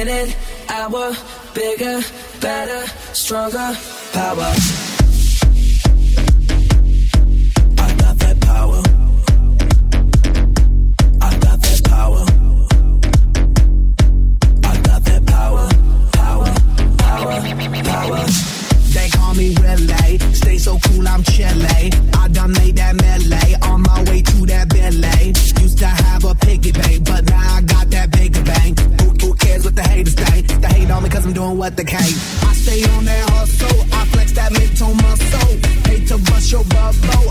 minute, hour, bigger, better, stronger, power. I got that power. I got that power. I got that power, power, power, power. They call me Relay, stay so cool, I'm Chile. I done made that melee, on my way to that Bentley. Used to have a piggy bank, but now I got that bigger bank. Who cares what the haters think? They hate on me cause I'm doing what they can. I stay on that hustle, I flex that mid-tone muscle. Hate to bust your bubble,